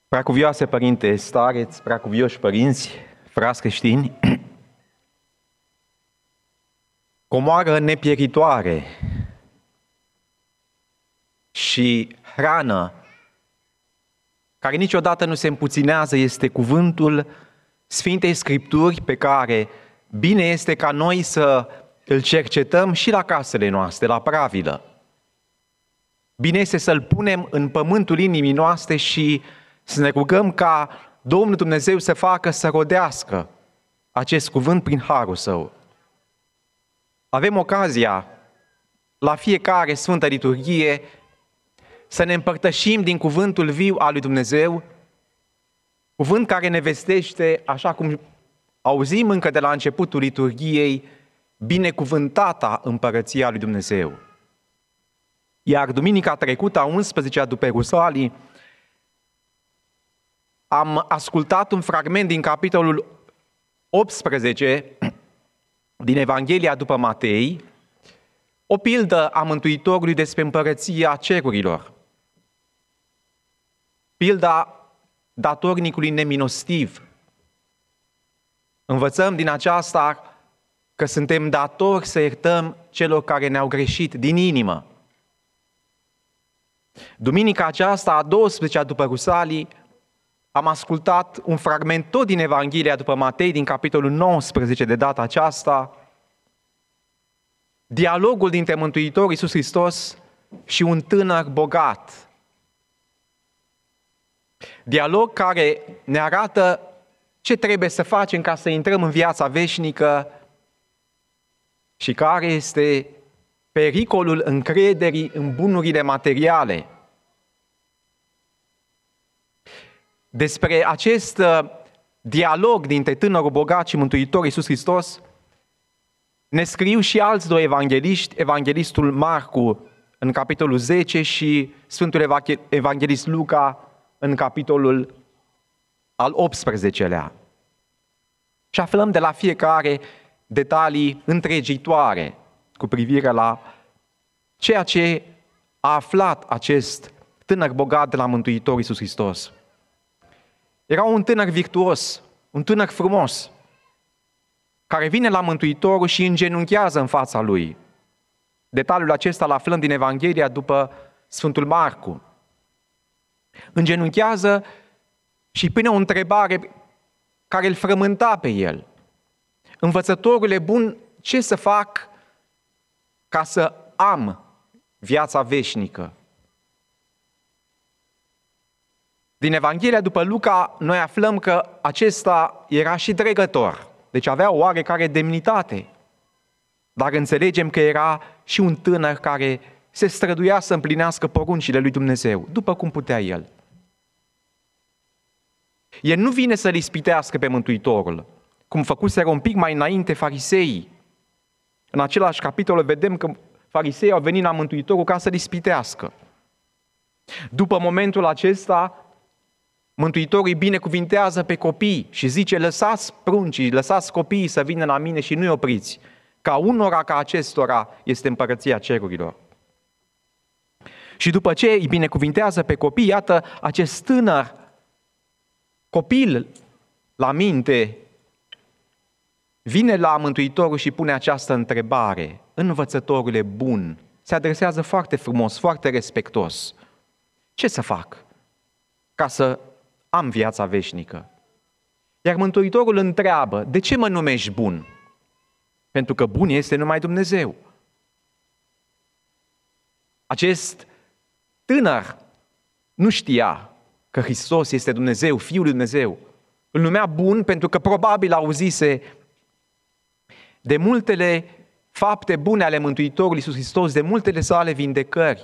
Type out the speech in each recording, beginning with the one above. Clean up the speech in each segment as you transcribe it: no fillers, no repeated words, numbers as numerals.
Preacuvioase Părinte Stareț, preacuvioși părinți, frați creștini, comoară nepieritoare și hrană care niciodată nu se împuținează este cuvântul Sfintei Scripturi pe care bine este ca noi să îl cercetăm și la casele noastre, la pravilă. Bine este să-l punem în pământul inimii noastre și să ne rugăm ca Domnul Dumnezeu să facă să rodească acest cuvânt prin harul Său. Avem ocazia la fiecare Sfântă Liturghie să ne împărtășim din cuvântul viu al lui Dumnezeu, cuvânt care ne vestește, așa cum auzim încă de la începutul liturghiei, binecuvântata împărăția lui Dumnezeu. Iar duminica trecută, a 11-a după Rusalii, am ascultat un fragment din capitolul 18 din Evanghelia după Matei, o pildă a Mântuitorului despre împărăția cerurilor. Pilda datornicului neminostiv. Învățăm din aceasta că suntem datori să iertăm celor care ne-au greșit din inimă. Duminica aceasta, a 12-a după Rusalii, am ascultat un fragment tot din Evanghelia după Matei, din capitolul 19 de data aceasta, dialogul dintre Mântuitorul Iisus Hristos și un tânăr bogat. Dialog care ne arată ce trebuie să facem ca să intrăm în viața veșnică și care este pericolul încrederii în bunurile materiale. Despre acest dialog dintre tânărul bogat și Mântuitorul Iisus Hristos ne scriu și alți doi evangeliști, evanghelistul Marcu în capitolul 10 și Sfântul Evanghelist Luca în capitolul al 18-lea. Și aflăm de la fiecare detalii întregitoare cu privire la ceea ce a aflat acest tânăr bogat de la Mântuitorul Iisus Hristos. Era un tânăr virtuos, un tânăr frumos, care vine la Mântuitorul și îngenunchează în fața lui. Detaliul acesta îl aflăm din Evanghelia după Sfântul Marcu. Îngenunchează și pune o întrebare care îl frământa pe el. Învățătorule bun, ce să fac ca să am viața veșnică? Din Evanghelia după Luca, noi aflăm că acesta era și dregător, deci avea o oarecare demnitate. Dar înțelegem că era și un tânăr care se străduia să împlinească poruncile lui Dumnezeu, după cum putea el. El nu vine să-l ispitească pe Mântuitorul, cum făcuseră un pic mai înainte fariseii. În același capitol vedem că fariseii au venit la Mântuitorul ca să-l ispitească. După momentul acesta, Mântuitorul îi binecuvintează pe copii și zice, lăsați pruncii, lăsați copiii să vină la mine și nu-i opriți, ca unora ca acestora este împărăția cerurilor. Și după ce îi binecuvintează pe copii, iată, acest tânăr copil la minte vine la Mântuitorul și pune această întrebare, învățătorule bun, se adresează foarte frumos, foarte respectos. Ce să fac ca să am viața veșnică? Iar Mântuitorul întreabă, de ce mă numești bun? Pentru că bun este numai Dumnezeu. Acest tânăr nu știa că Hristos este Dumnezeu, Fiul lui Dumnezeu. Îl numea bun pentru că probabil auzise de multele fapte bune ale Mântuitorului Iisus Hristos, de multele sale vindecări.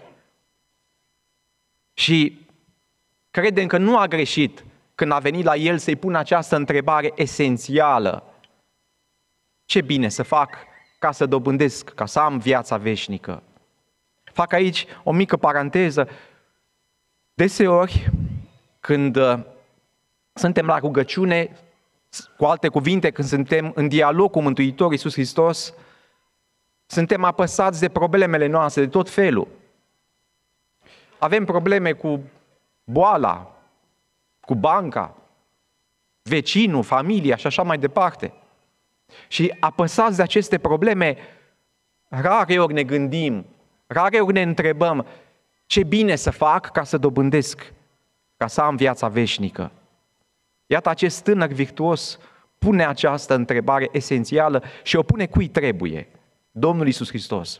Și credem că nu a greșit când a venit la el să-i pună această întrebare esențială. Ce bine să fac ca să dobândesc, ca să am viața veșnică? Fac aici o mică paranteză. Deseori, când suntem la rugăciune, cu alte cuvinte, când suntem în dialog cu Mântuitorul Iisus Hristos, suntem apăsați de problemele noastre, de tot felul. Avem probleme cu boala, cu banca, vecinul, familia și așa mai departe. Și apăsați de aceste probleme, rare ori ne gândim, rare ori ne întrebăm ce bine să fac ca să dobândesc, ca să am viața veșnică. Iată, acest tânăr virtuos pune această întrebare esențială și o pune cui trebuie, Domnul Iisus Hristos.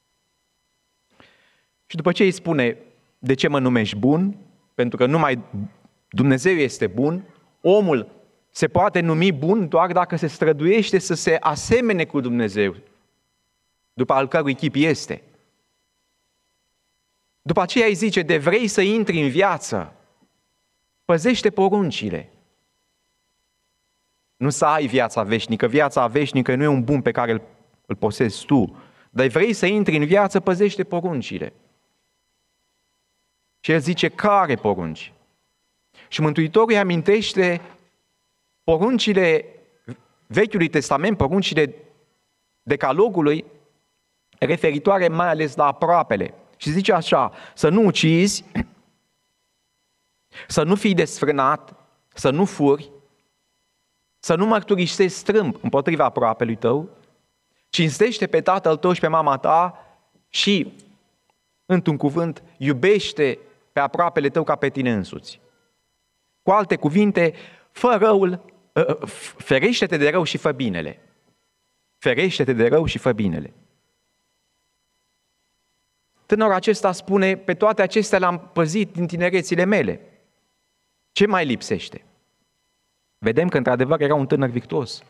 Și după ce îi spune, de ce mă numești bun? Pentru că numai Dumnezeu este bun, omul se poate numi bun doar dacă se străduiește să se asemene cu Dumnezeu, după al cărui chip este. După aceea îi zice, de vrei să intri în viață, păzește poruncile. Nu să ai viața veșnică. Viața veșnică nu e un bun pe care îl posezi tu, dar vrei să intri în viață, păzește poruncile. Și el zice, care porunci? Și Mântuitorul îi amintește poruncile Vechiului Testament, poruncile Decalogului, referitoare mai ales la aproapele. Și zice așa, să nu ucizi, să nu fii desfrânat, să nu furi, să nu mărturisești strâmb împotriva aproapelui tău, cinstește pe tatăl tău și pe mama ta și, într-un cuvânt, iubește pe aproapele tău ca pe tine însuți. Cu alte cuvinte, fă răul, ferește-te de rău și fă binele. Ferește-te de rău și fă binele. Tânărul acesta spune, pe toate acestea le-am păzit din tinerețile mele. Ce mai lipsește? Vedem că într-adevăr era un tânăr virtuos.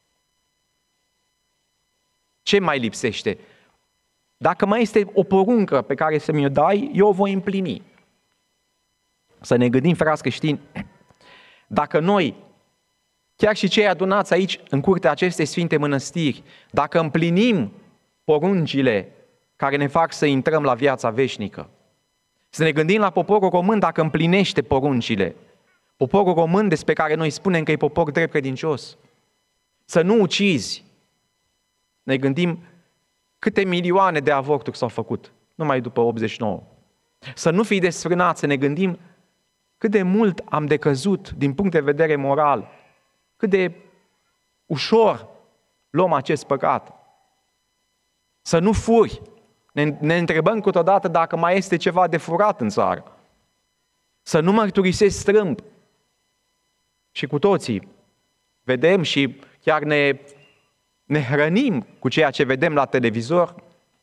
Ce mai lipsește? Dacă mai este o poruncă pe care să mi-o dai, eu o voi împlini. Să ne gândim, frați creștini, dacă noi, chiar și cei adunați aici în curtea acestei sfinte mănăstiri, dacă împlinim poruncile care ne fac să intrăm la viața veșnică, să ne gândim la poporul român dacă împlinește poruncile, poporul român despre care noi spunem că e popor drept credincios, să nu ucizi, ne gândim câte milioane de avorturi s-au făcut, numai după 89. Să nu fii desfrânat, să ne gândim cât de mult am decăzut din punct de vedere moral, cât de ușor luăm acest păcat. Să nu furi. Ne întrebăm câteodată dacă mai este ceva de furat în țară. Să nu mărturisești strâmb. Și cu toții vedem și chiar ne hrănim cu ceea ce vedem la televizor.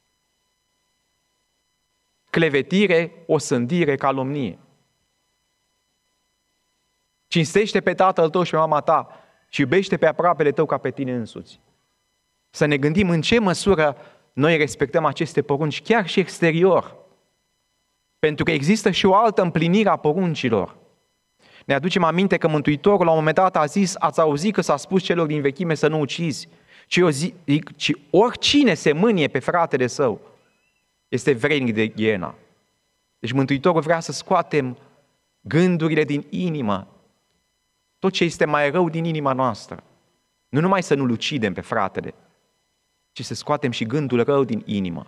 Clevetire, osândire, calomnie. Cinstește pe tatăl tău și pe mama ta și iubește pe aproapele tău ca pe tine însuți. Să ne gândim în ce măsură noi respectăm aceste porunci, chiar și exterior. Pentru că există și o altă împlinire a poruncilor. Ne aducem aminte că Mântuitorul la un moment dat a zis, ați auzit că s-a spus celor din vechime să nu ucizi, ci oricine se mânie pe fratele său este vrednic de ghiena. Deci Mântuitorul vrea să scoatem gândurile din inimă, tot ce este mai rău din inima noastră. Nu numai să nu-l ucidem pe fratele, ci să scoatem și gândul rău din inimă.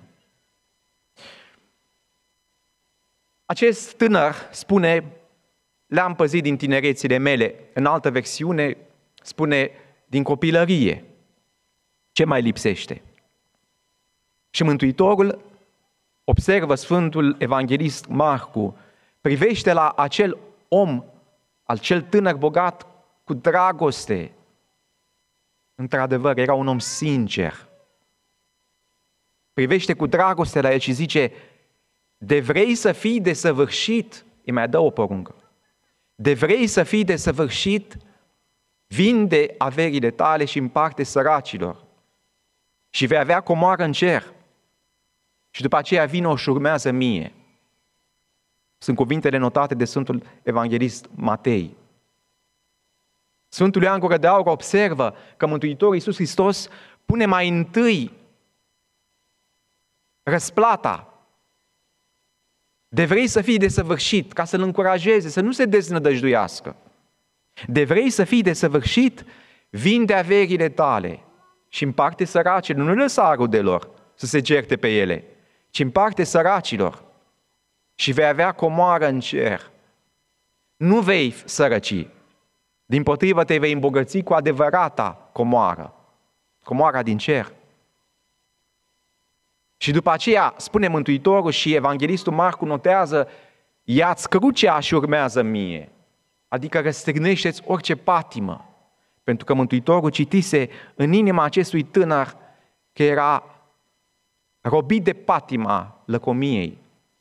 Acest tânăr spune, le-am păzit din tinerețile mele. În altă versiune spune, din copilărie. Ce mai lipsește? Și Mântuitorul observă Sfântul Evanghelist Marcu, privește la acel om, acel tânăr bogat cu dragoste. Într-adevăr, era un om sincer. Privește cu dragoste la el și zice, de vrei să fii desăvârșit, îi mai dă o poruncă. De vrei să fii desăvârșit, vinde averile tale și împarte săracilor și vei avea comoară în cer. Și după aceea vino și urmează mie. Sunt cuvintele notate de Sfântul Evanghelist Matei. Sfântul Ioan Gură de Aur observă că Mântuitorul Iisus Hristos pune mai întâi răsplata. De vrei să fii desăvârșit, ca să-l încurajeze, să nu se deznădăjduiască. De vrei să fii desăvârșit, vinde averile tale și împarte săracilor. Nu lăsa rudelor să se certe pe ele, ci împarte săracilor și vei avea comoară în cer. nu vei sărăci. Dimpotrivă te vei îmbogăți cu adevărata comoară. Comoara din cer. Și după aceea spune Mântuitorul și Evanghelistul Marcu notează: ia-ți crucea și urmează mie. Adică răstignește-ți orice patimă. Pentru că Mântuitorul citise în inima acestui tânăr că era robit de patima lăcomiei.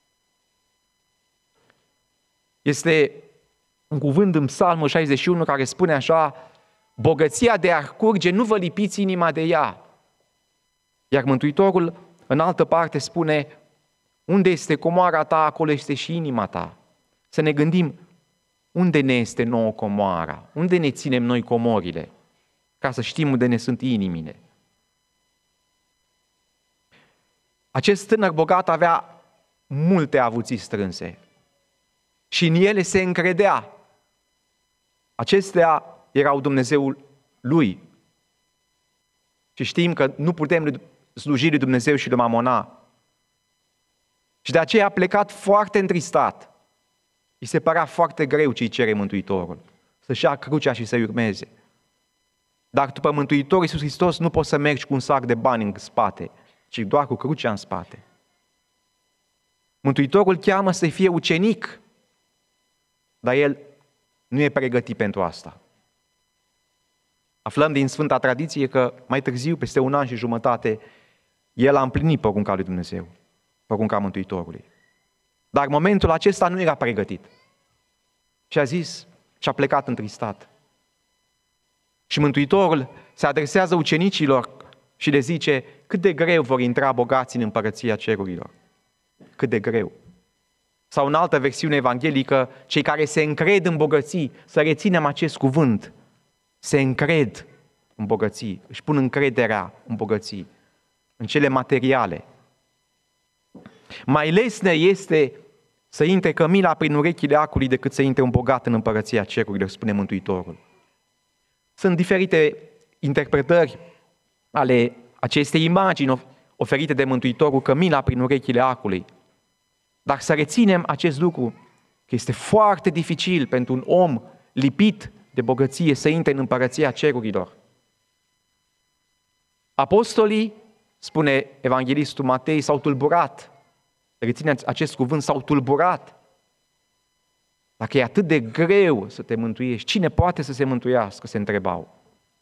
Este un cuvânt în Psalmul 61 care spune așa: bogăția de a curge, nu vă lipiți inima de ea. Iar Mântuitorul în altă parte spune: unde este comoara ta, acolo este și inima ta. Să ne gândim, unde ne este nouă comoara? Unde ne ținem noi comorile? Ca să știm unde ne sunt inimile. Acest tânăr bogat avea multe avuții strânse și în ele se încredea. Acestea erau Dumnezeul lui. Și știm că nu putem sluji lui Dumnezeu și lui Mamona. Și de aceea a plecat foarte întristat. Îi se părea foarte greu ce îi cere Mântuitorul. Să-și ia crucea și să-i urmeze. Dar după Mântuitorul Iisus Hristos nu poți să mergi cu un sac de bani în spate, ci doar cu crucea în spate. Mântuitorul cheamă să fie ucenic, dar el nu e pregătit pentru asta. Aflăm din Sfânta Tradiție că mai târziu, peste 1 an și jumătate, el a împlinit porunca lui Dumnezeu, porunca Mântuitorului. Dar în momentul acesta nu era pregătit. Și a zis și a plecat întristat. Și Mântuitorul se adresează ucenicilor și le zice: cât de greu vor intra bogații în împărăția cerurilor. Cât de greu. Sau în altă versiune evanghelică, cei care se încred în bogății, să reținem acest cuvânt, se încred în bogății, își pun încrederea în bogății, în cele materiale. Mai lesne este să intre cămila prin urechile acului decât să intre un bogat în împărăția cerurilor, spune Mântuitorul. Sunt diferite interpretări ale acestei imagini oferite de Mântuitorul, cămila prin urechile acului. Dar să reținem acest lucru, că este foarte dificil pentru un om lipit de bogăție să intre în împărăția cerurilor. Apostolii, spune Evanghelistul Matei, s-au tulburat. Rețineți acest cuvânt, s-au tulburat. Dacă e atât de greu să te mântuiești, cine poate să se mântuiască, se întrebau.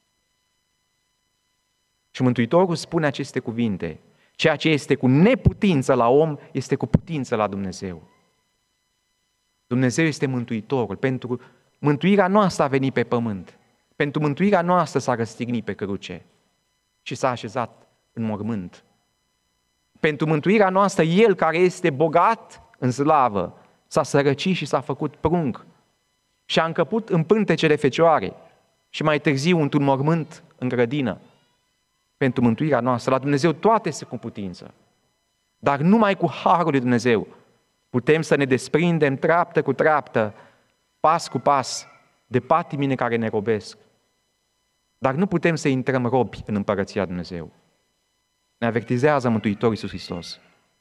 Și Mântuitorul spune aceste cuvinte: ceea ce este cu neputință la om, este cu putință la Dumnezeu. Dumnezeu este Mântuitorul. Pentru mântuirea noastră a venit pe pământ. Pentru mântuirea noastră s-a răstignit pe cruce și s-a așezat în mormânt. Pentru mântuirea noastră, El care este bogat în slavă, s-a sărăcit și s-a făcut prunc și a încăput în pântecele Fecioarei și mai târziu într-un mormânt în grădină. Pentru mântuirea noastră, la Dumnezeu toate se cu putință. Dar numai cu harul lui Dumnezeu putem să ne desprindem treaptă cu treaptă, pas cu pas, de patimile care ne robesc. Dar nu putem să intrăm robi în împărăția Dumnezeu. Ne avertizează Mântuitorul Iisus Hristos.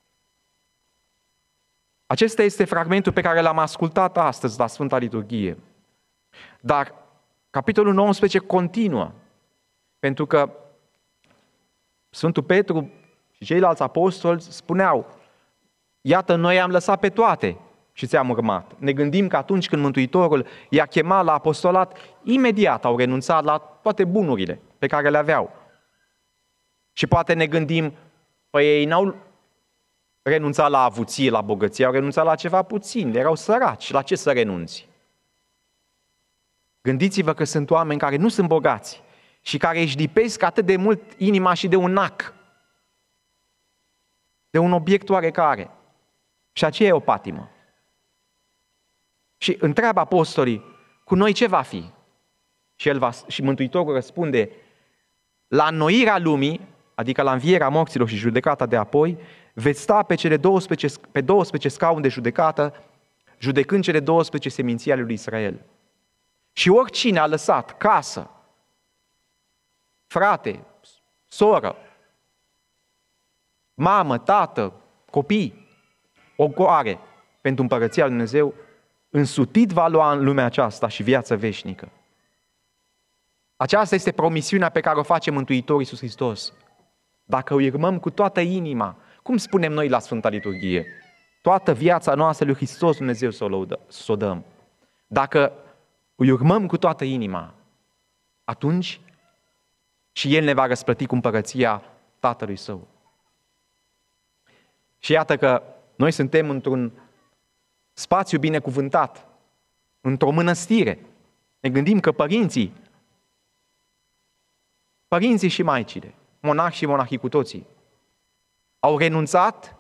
Acesta este fragmentul pe care l-am ascultat astăzi la Sfânta Liturghie. Dar capitolul 19 continuă, pentru că Sfântul Petru și ceilalți apostoli spuneau: iată, noi am lăsat pe toate și ți-am urmat. Ne gândim că atunci când Mântuitorul i-a chemat la apostolat, imediat au renunțat la toate bunurile pe care le aveau. Și poate ne gândim: păi ei n-au renunțat la avuție, la bogăție, au renunțat la ceva puțin, erau săraci, la ce să renunți? Gândiți-vă că sunt oameni care nu sunt bogați și care își lipesc atât de mult inima și de un ac, de un obiect oarecare. Și aceea e o patimă. Și întreabă apostolii: cu noi ce va fi? Și Mântuitorul răspunde: la înnoirea lumii, adică la învierea morților și judecata de apoi, veți sta pe 12 scaune de judecată, judecând cele 12 seminții ale lui Israel. Și oricine a lăsat casă, frate, soră, mamă, tată, copii, ogoare pentru împărăția lui Dumnezeu, însutit va lua în lumea aceasta și viață veșnică. Aceasta este promisiunea pe care o face Mântuitorul Iisus Hristos. Dacă o urmăm cu toată inima, cum spunem noi la Sfânta Liturghie, toată viața noastră lui Hristos Dumnezeu să o dăm. Dacă o urmăm cu toată inima, atunci și El ne va răsplăti cu împărăția Tatălui Său. Și iată că noi suntem într-un spațiu binecuvântat, într-o mănăstire. Ne gândim că părinții și maicile, monahi și monahii cu toții, au renunțat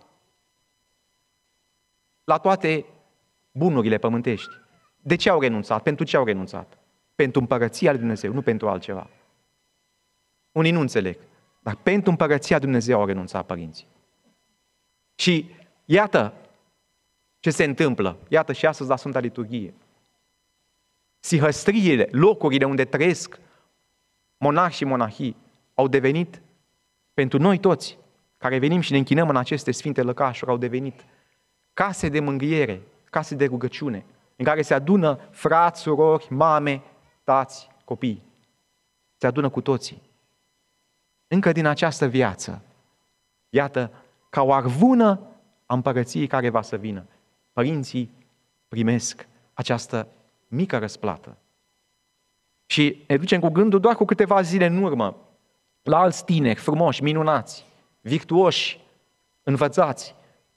la toate bunurile pământești. De ce au renunțat? Pentru ce au renunțat? Pentru împărăția lui Dumnezeu, nu pentru altceva. Unii nu înțeleg, dar pentru împărăția lui Dumnezeu au renunțat părinții. Și iată ce se întâmplă, iată și astăzi la Sfânta Liturghie. Sihăstriile, locurile unde trăiesc monahi și monahii, au devenit, pentru noi toți, care venim și ne închinăm în aceste sfinte lăcașuri, au devenit case de mângâiere, case de rugăciune, în care se adună frați, surori, mame, tați, copii. Se adună cu toții. Încă din această viață, iată, ca o arvună a împărăției care va să vină, părinții primesc această mică răsplată. Și ne ducem cu gândul doar cu câteva zile în urmă la alți tineri frumoși, minunați, virtuoși, învățați,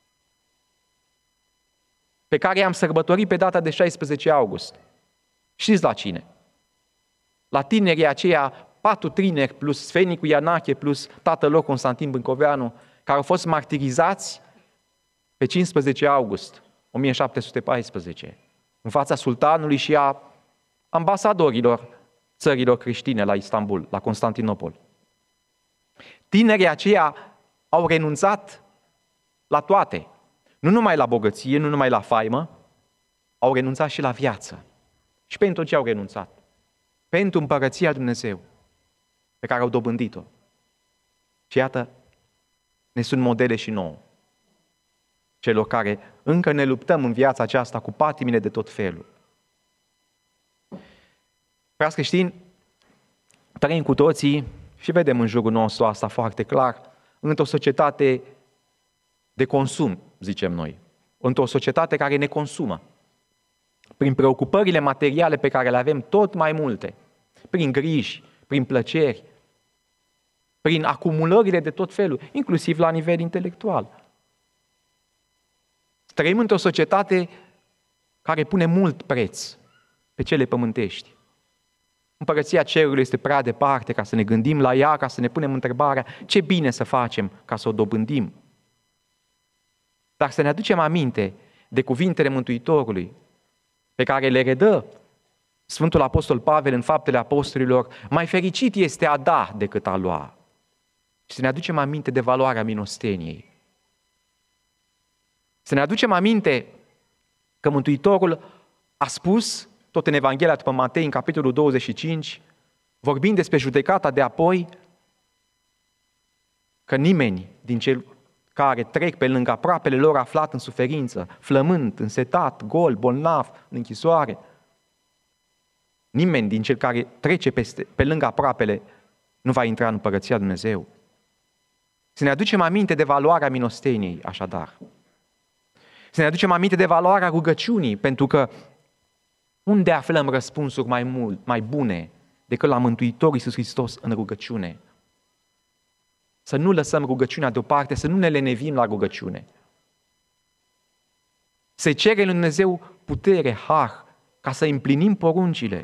pe care i-am sărbătorit pe data de 16 august. Știți la cine? La tinerii aceia, 4 tineri plus sfenicul Ianache plus tatăl lor Constantin Bâncoveanu, care au fost martirizați pe 15 august 1714 în fața sultanului și a ambasadorilor țărilor creștine la Istanbul, la Constantinopol. Tinerii aceia au renunțat la toate, nu numai la bogăție, nu numai la faimă, au renunțat și la viață. Și pentru ce au renunțat? Pentru împărăția lui Dumnezeu pe care au dobândit-o. Și iată, ne sunt modele și nouă, celor care încă ne luptăm în viața aceasta cu patimile de tot felul. Frați creștini, trăim cu toții și vedem în jurul nostru asta foarte clar, într-o societate de consum, zicem noi, într-o societate care ne consumă, prin preocupările materiale pe care le avem tot mai multe, prin griji, prin plăceri, prin acumulările de tot felul, inclusiv la nivel intelectual. Trăim într-o societate care pune mult preț pe cele pământești. Împărăția cerului este prea departe ca să ne gândim la ea, ca să ne punem întrebarea ce bine să facem ca să o dobândim. Dar să ne aducem aminte de cuvintele Mântuitorului pe care le redă Sfântul Apostol Pavel în Faptele Apostolilor, mai fericit este a da decât a lua. Și să ne aducem aminte de valoarea milosteniei. Să ne aducem aminte că Mântuitorul a spus, tot în Evanghelia după Matei, în capitolul 25, vorbind despre judecata de apoi, că nimeni din cei care trec pe lângă aproapele lor aflat în suferință, flămând, însetat, gol, bolnav, în închisoare, nimeni din cel care trece pe lângă aproapele nu va intra în Împărăția lui Dumnezeu. Să ne aducem aminte de valoarea milosteniei, așadar. Să ne aducem aminte de valoarea rugăciunii, pentru că unde aflăm răspunsuri mai bune decât la Mântuitorul Iisus Hristos în rugăciune? Să nu lăsăm rugăciunea deoparte, să nu ne lenevim la rugăciune. Să cere lui Dumnezeu putere, har, ca să împlinim poruncile.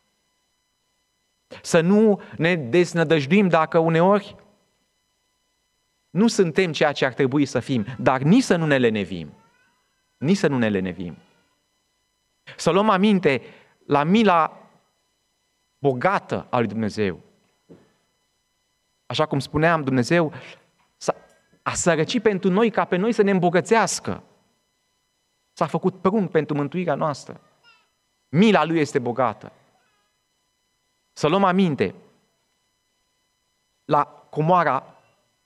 Să nu ne deznădăjduim dacă uneori nu suntem ceea ce ar trebui să fim, dar nici să nu ne lenevim. Nici să nu ne lenevim. Să luăm aminte la mila bogată a lui Dumnezeu. Așa cum spuneam, Dumnezeu a sărăcit pentru noi ca pe noi să ne îmbogățească. S-a făcut prunc pentru mântuirea noastră. Mila Lui este bogată. Să luăm aminte la comoara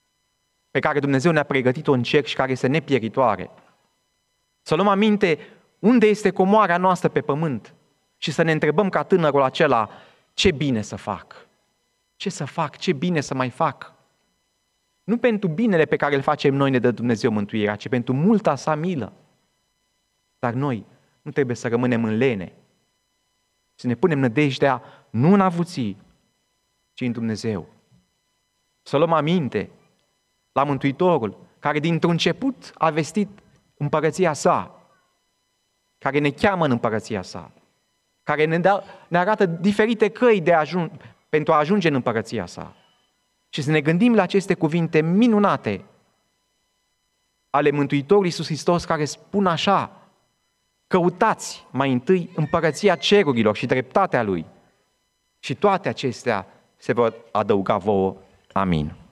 pe care Dumnezeu ne-a pregătit-o în cer și care este nepieritoare. Să luăm aminte unde este comoara noastră pe pământ și să ne întrebăm ca tânărul acela, ce bine să fac? Ce să fac? Ce bine să mai fac? Nu pentru binele pe care îl facem noi ne dă Dumnezeu mântuirea, ci pentru multa sa milă. Dar noi nu trebuie să rămânem în lene, să ne punem nădejdea nu în avuții, ci în Dumnezeu. Să luăm aminte la Mântuitorul, care dintr-un început a vestit împărăția sa, care ne cheamă în împărăția sa, care ne arată diferite căi pentru a ajunge în împărăția sa. Și să ne gândim la aceste cuvinte minunate ale Mântuitorului Iisus Hristos, care spun așa: căutați mai întâi împărăția cerurilor și dreptatea Lui și toate acestea se vor adăuga vouă. Amin.